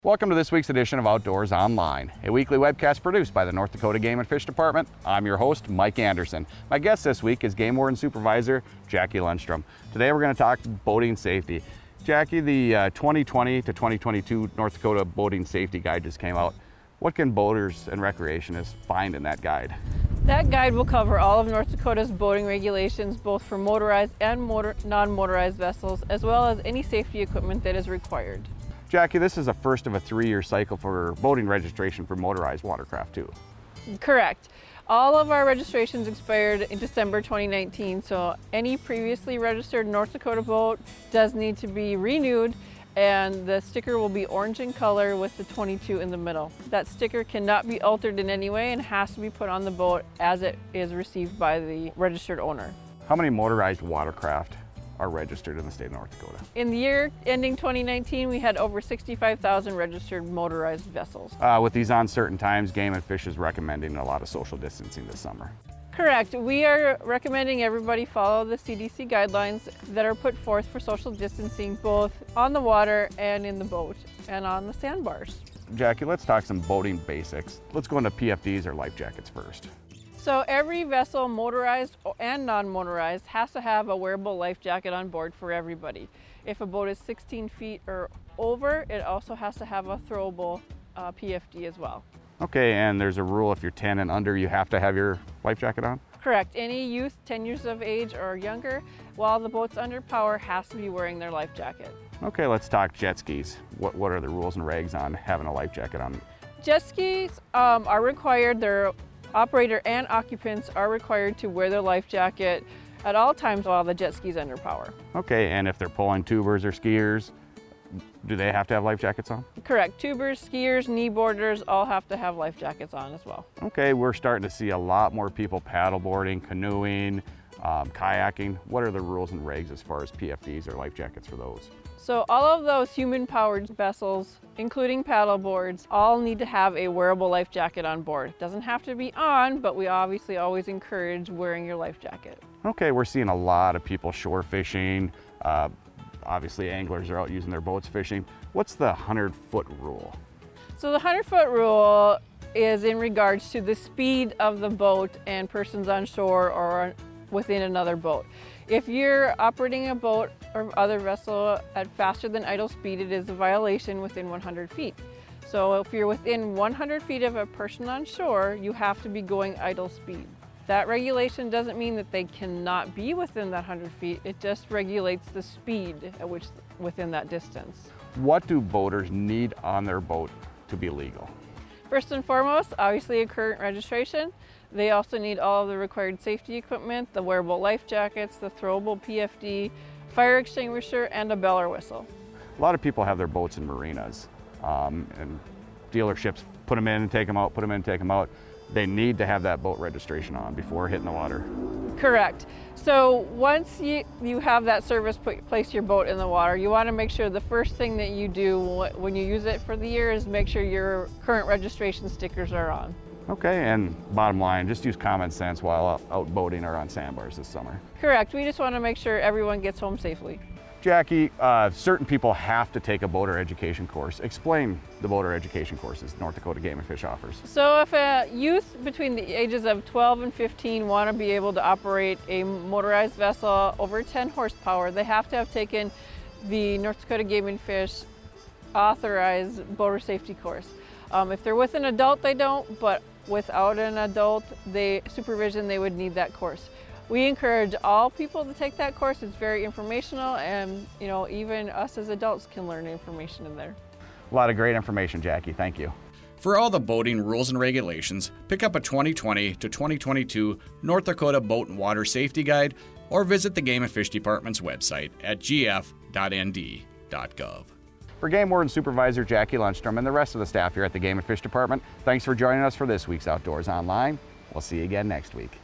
Welcome to this week's edition of Outdoors Online, a weekly webcast produced by the North Dakota Game and Fish Department. I'm your host, Mike Anderson. My guest this week is Game Warden Supervisor Jackie Lundstrom. Today we're going to talk boating safety. Jackie, the 2020 to 2022 North Dakota Boating Safety Guide just came out. What can boaters and recreationists find in that guide? That guide will cover all of North Dakota's boating regulations, both for motorized and non-motorized vessels, as well as any safety equipment that is required. Jackie, this is a first of a 3-year cycle for boating registration for motorized watercraft too. Correct. All of our registrations expired in December 2019, so any previously registered North Dakota boat does need to be renewed, and the sticker will be orange in color with the 22 in the middle. That sticker cannot be altered in any way and has to be put on the boat as it is received by the registered owner. How many motorized watercraft are registered in the state of North Dakota? In the year ending 2019, we had over 65,000 registered motorized vessels. With these uncertain times, Game and Fish is recommending a lot of social distancing this summer. Correct. We are recommending everybody follow the CDC guidelines that are put forth for social distancing, both on the water and in the boat and on the sandbars. Jackie, let's talk some boating basics. Let's go into PFDs or life jackets first. So every vessel, motorized and non-motorized, has to have a wearable life jacket on board for everybody. If a boat is 16 feet or over, it also has to have a throwable PFD as well. Okay, and there's a rule if you're 10 and under, you have to have your life jacket on? Correct. Any youth 10 years of age or younger, while the boat's under power, has to be wearing their life jacket. Okay, let's talk jet skis. What are the rules and regs on having a life jacket on? Jet skis are required. Their operator and occupants are required to wear their life jacket at all times while the jet ski's under power. Okay, and if they're pulling tubers or skiers, do they have to have life jackets on? Correct. Tubers, skiers, kneeboarders all have to have life jackets on as well. Okay, we're starting to see a lot more people paddleboarding, canoeing, kayaking. What are the rules and regs as far as PFDs or life jackets for those? So all of those human-powered vessels, including paddle boards, all need to have a wearable life jacket on board. It doesn't have to be on, but we obviously always encourage wearing your life jacket. Okay, we're seeing a lot of people shore fishing. Obviously anglers are out using their boats fishing. What's the 100-foot rule? So the 100-foot rule is in regards to the speed of the boat and persons on shore or within another boat. If you're operating a boat or other vessel at faster than idle speed, it is a violation within 100 feet. So if you're within 100 feet of a person on shore, you have to be going idle speed. That regulation doesn't mean that they cannot be within that 100 feet. It just regulates the speed at which within that distance. What do boaters need on their boat to be legal? First and foremost, obviously a current registration. They also need all of the required safety equipment, the wearable life jackets, the throwable PFD, fire extinguisher, and a bell or whistle. A lot of people have their boats in marinas, and dealerships put them in and take them out, put them in and take them out. They need to have that boat registration on before hitting the water. Correct. So once you have that service place your boat in the water, you want to make sure the first thing that you do when you use it for the year is make sure your current registration stickers are on. Okay, and bottom line, just use common sense while out boating or on sandbars this summer. Correct. We just want to make sure everyone gets home safely. Jackie, certain people have to take a boater education course. Explain the boater education courses North Dakota Game and Fish offers. So if a youth between the ages of 12 and 15 want to be able to operate a motorized vessel over 10 horsepower, they have to have taken the North Dakota Game and Fish authorized boater safety course. If they're with an adult, they don't, but without an adult supervision, they would need that course. We encourage all people to take that course. It's very informational, and even us as adults can learn information in there. A lot of great information, Jackie. Thank you. For all the boating rules and regulations, pick up a 2020 to 2022 North Dakota Boat and Water Safety Guide or visit the Game and Fish Department's website at gf.nd.gov. For Game Warden Supervisor Jackie Lundstrom and the rest of the staff here at the Game and Fish Department, thanks for joining us for this week's Outdoors Online. We'll see you again next week.